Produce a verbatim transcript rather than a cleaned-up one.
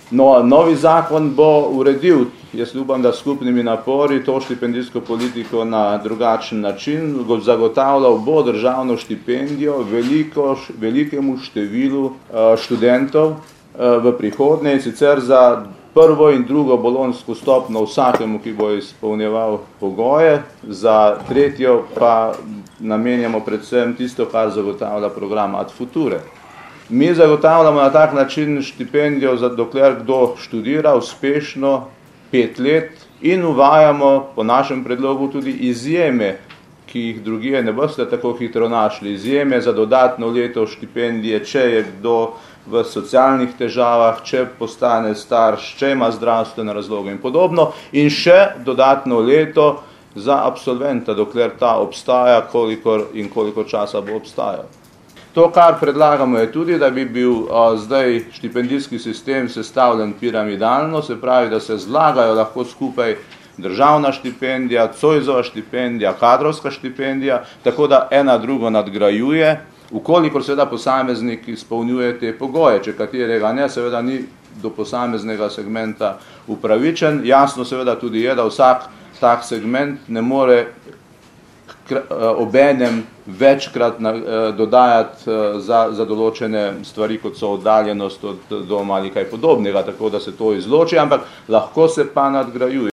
No, novi zakon bo uredil, jaz upam, da skupnimi napori, to štipendijsko politiko na drugačen način, zagotavljal bo državno štipendijo veliko, velikemu številu študentov v prihodnje, in sicer za prvo in drugo bolonjsko stopnjo vsakemu, ki bo izpolnjeval pogoje, za tretjo pa namenjamo predvsem tisto, kar zagotavlja program Ad Future. Mi zagotavljamo na tak način štipendijo, dokler kdo študira uspešno pet let, in uvajamo po našem predlogu tudi izjeme, ki jih drugje ne boste tako hitro našli. Izjeme za dodatno leto štipendije, če je kdo v socialnih težavah, če postane starš, če ima zdravstvene razloge in podobno, in še dodatno leto za absolventa, dokler ta obstaja, kolikor in koliko časa bo obstajal. To, kar predlagamo, je tudi, da bi bil a, zdaj štipendijski sistem sestavljen piramidalno, se pravi, da se zlagajo lahko skupaj državna štipendija, Zoisova štipendija, kadrovska štipendija, tako da ena drugo nadgrajuje, ukolikor seveda posameznik izpolnjuje te pogoje, če katerega ne, seveda ni do posameznega segmenta upravičen. Jasno seveda tudi je, da vsak tak segment ne more obenem večkrat dodajati za, za določene stvari, kot so oddaljenost od doma ali kaj podobnega, tako da se to izloči, ampak lahko se pa nadgrajuje.